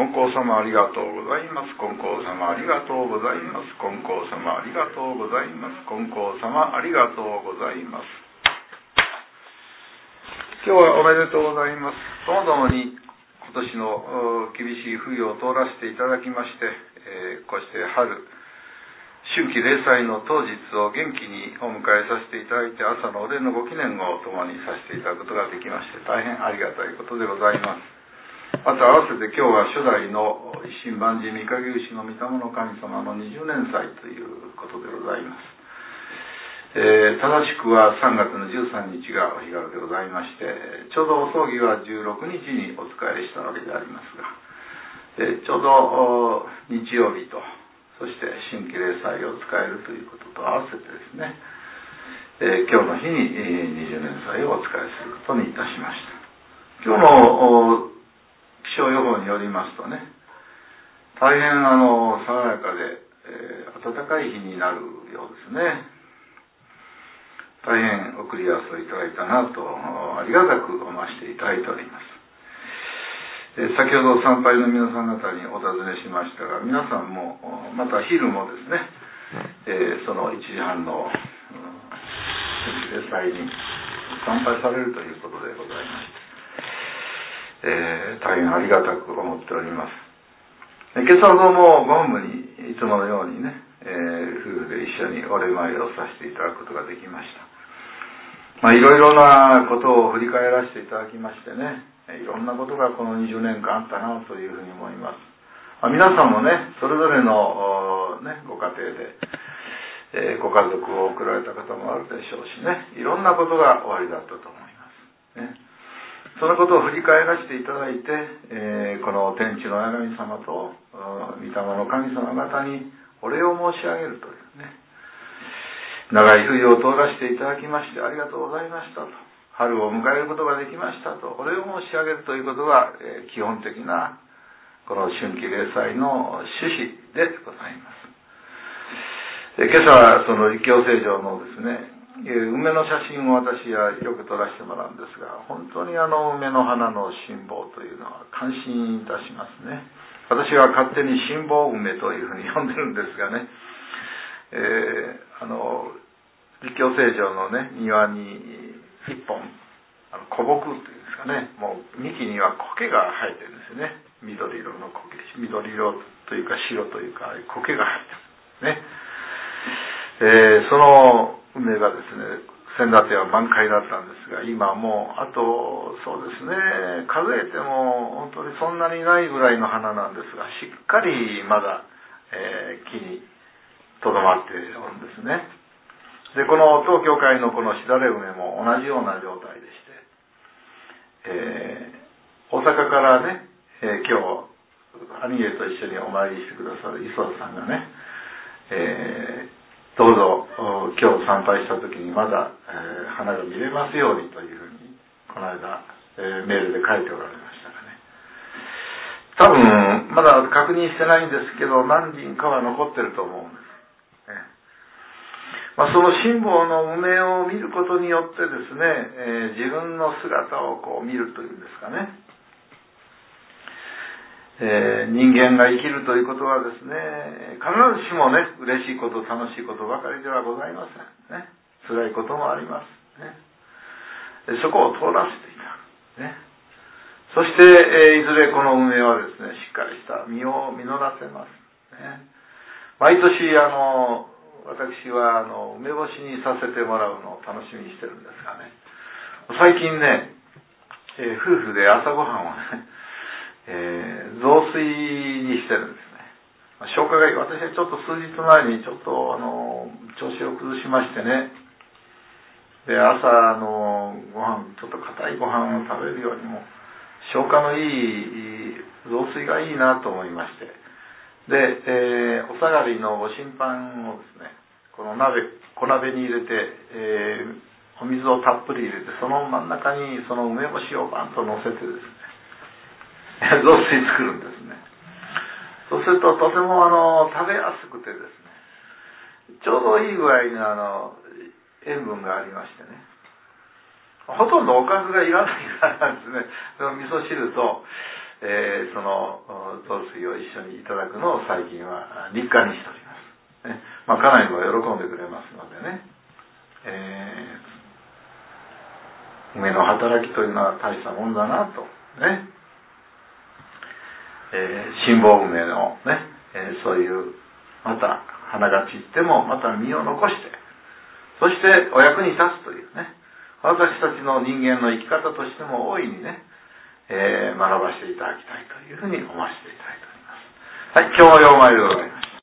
金光様ありがとうございます。金光様ありがとうございます。金光様ありがとうございます。金光様ありがとうございます。今日はおめでとうございます。ともどもに今年の厳しい冬を通らせていただきまして、こうして春春季例祭の当日を元気にお迎えさせていただいて、朝のお礼のご記念を共にさせていただくことができまして、大変ありがたいことでございます。また合わせて今日は初代の一心万事御影牛の御霊の神様の20年祭ということでございます。正しくは3月の13日がお日柄でございまして、ちょうどお葬儀は16日にお仕えしたわけでありますが、ちょうど日曜日と、そして春季例祭を使えるということと合わせてですね、今日の日に20年祭をお仕えすることにいたしました。今日の気象予報によりますとね、大変爽やかで、暖かい日になるようですね。大変送り合わせをいただいたなとありがたく思わせていただいております。先ほど参拝の皆さん方にお尋ねしましたが、皆さんもまた昼もですね、その1時半の礼祭に参拝されるということでございまして、大変ありがたく思っております。今朝どうもご本部にいつものようにね、夫婦で一緒にお礼参りをさせていただくことができました。いろいろなことを振り返らせていただきましてね、いろんなことがこの20年間あったなというふうに思います。皆さんもね、それぞれの、ご家庭で、ご家族を送られた方もあるでしょうしね、いろんなことがおありだったと思いますね。そのことを振り返らせていただいて、この天地の親神様と御霊の神様方にお礼を申し上げるというね、長い冬を通らせていただきましてありがとうございましたと、春を迎えることができましたとお礼を申し上げるということが、基本的なこの春季例祭の趣旨でございます。今朝はその立教聖城のですね、梅の写真を私はよく撮らせてもらうんですが、本当に梅の花の神宝というのは感心いたしますね。私は勝手に神宝梅というふうに呼んでるんですがね、立教聖城のね、庭に一本古木というんですかね、もう幹には苔が生えてるんですよね。緑色の苔、緑色というか白というか苔が生えてるね。その梅がですね、先だっては満開だったんですが、今もうあとそうですね、数えても本当にそんなにないぐらいの花なんですが、しっかりまだ、木にとどまっているんですね。で、この当教会のこのしだれ梅も同じような状態でして、大阪からね、今日兄上と一緒にお参りしてくださる磯田さんがね、どうぞ今日参拝した時にまだ、花が見れますようにというふうにこの間、メールで書いておられましたがね、多分まだ確認してないんですけど、何人かは残ってると思うんです。その神宝の梅を見ることによってですね、自分の姿をこう見るというんですかね、人間が生きるということはですね、必ずしもね、嬉しいこと、楽しいことばかりではございませんね。辛いこともありますね。そこを通らせていただくね。そして、いずれこの梅はですね、しっかりした実を実らせますね。毎年私は梅干しにさせてもらうのを楽しみにしてるんですがね、最近ね、夫婦で朝ごはんをね、雑炊にしてるんですね。消化がいい。私はちょっと数日前にちょっと調子を崩しましてね、で朝ご飯、ちょっと硬いご飯を食べるよりも消化のいい雑炊がいいなと思いまして、で、お下がりのご新飯をですね、この小鍋に入れて、お水をたっぷり入れて、その真ん中にその梅干しをバンと乗せてですね、雑炊作るんですね。そうするととても食べやすくてですね、ちょうどいい具合に塩分がありましてね、ほとんどおかずがいらないぐらいなんですね。味噌汁と、 その雑炊を一緒にいただくのを最近は日課にしております、家内も喜んでくれますのでね、梅の働きというのは大したもんだなとね、辛抱梅のね、そういうまた花が散ってもまた実を残して、そしてお役に立つというね、私たちの人間の生き方としても大いにね、学ばせていただきたいというふうに思わせていただいております。はい、今日もようまいでございます。